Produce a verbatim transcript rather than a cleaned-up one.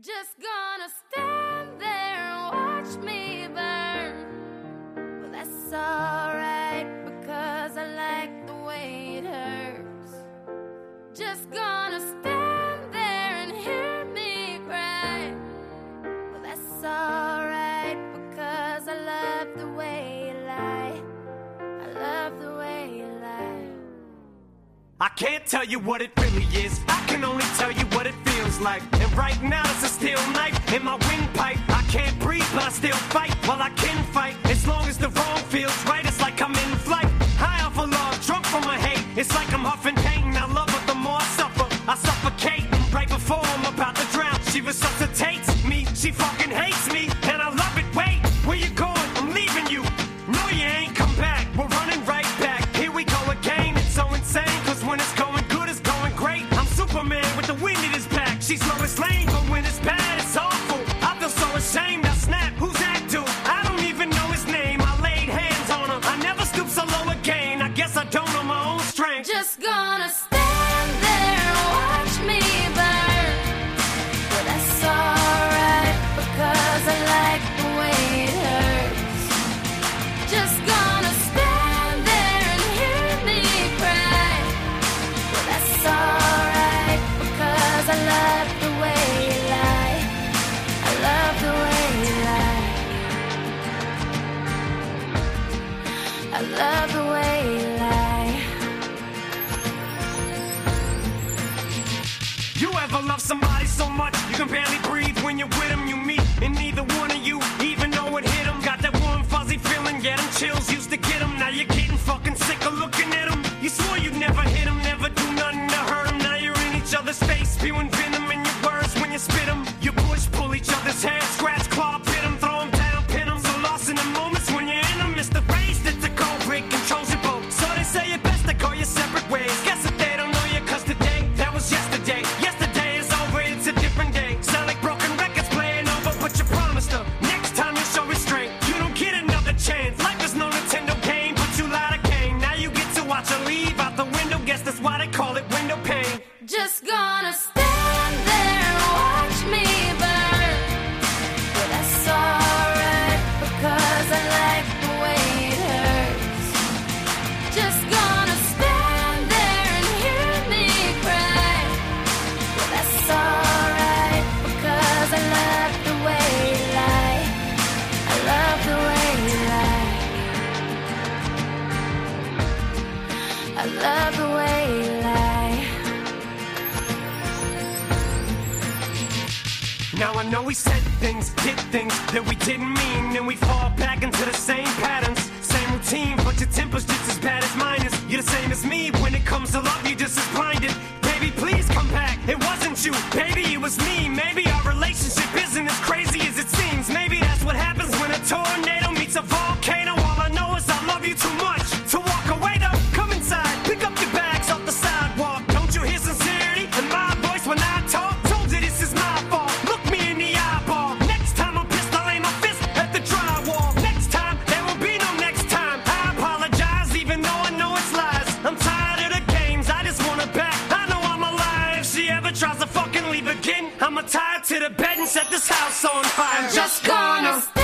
Just gonna stand there and watch me burn. Well, that's alright, because I like the way it hurts. Just gonna stand there and hear me cry. Well, that's alright, because I love the way you lie. I love the way you lie. I can't tell you what it really is, I can only tell you what it feels like. And right now it's a steel knife in my windpipe. I can't breathe but I still fight, while I can fight. As long as the wrong feels right, it's like I'm in flight. High off of love, drunk from my hate. It's like I'm huffing pain, I love her the more I suffer. I suffocate, right before I'm about to drown. She resuscitates me, she fucking hates me, and I love it. Wait, where you going? I'm leaving you. No, you ain't come back, we're running right back. Here we go again, it's so insane, cause when it's going good, it's going great. I'm Superman with the wind in his back. She's Lois Lane, but when it's bad, it's awful. I feel so ashamed, I snap, who's that dude? I don't even know his name, I laid hands on him. I never stoop so low again, I guess I don't know my own strength. Just gonna stand there and watch me burn. But that's alright, because I like the way it hurts. Just gonna stand there and hear me cry. But that's alright, because I love the way you lie. I love the way you lie. I love the way you lie. You ever love somebody so much you can barely breathe when you're with them? You meet and neither one of you even know it hit them. Got that warm fuzzy feeling, get them chills used to get them. Now you're getting fucking sick of looking at them. You swore you'd never hit them, never do nothing to hurt them. Now you're in each other's face, spewing venom in your words when you spit them. You push, pull each other's hair, scratch, claw, pit them, throw them down, pin them. So lost in the moments when you're in them, it's the race that the cold break controls your boat. So they say it best to go your separate ways. Guess that they don't know you, cause today, that was yesterday. Yesterday is over, it's a different day. Sound like broken records playing over, but you promised her next time you show restraint. You don't get another chance. Life is no Nintendo game, but you lied again. Now you get to watch her leave out the window. Guess that's why they call it window pane. Just gonna stand there and watch me burn. But that's alright, because I like the way it hurts. Just gonna stand there and hear me cry. But that's alright, because I love the way you lie. I love the way you lie. I love the way you lie. Now I know we said things, did things that we didn't mean, and we fall back into the same patterns, same routine, but your temper's just as bad as mine is. You're the same as me, when it comes to love, you're just as blinded. Baby, please come back, it wasn't you, baby, it was me. Maybe our relationship isn't as crazy as it seems. Maybe that's what happens when a tornado meets a volcano. All I know is I love you too much to walk away though. Come inside, pick up your bags off the sidewalk. Don't you hear sincerity in my voice when I talk? Told you this is my fault, look me in the eyeball. Next time I'm pissed, I'll aim my fist at the drywall. Next time, there will be no next time. I apologize even though I know it's lies. I'm tired of the games, I just want her back. I know I'm alive, if she ever tries to fucking leave again, I'ma tie her to the bed and set this house on fire. I'm just gonna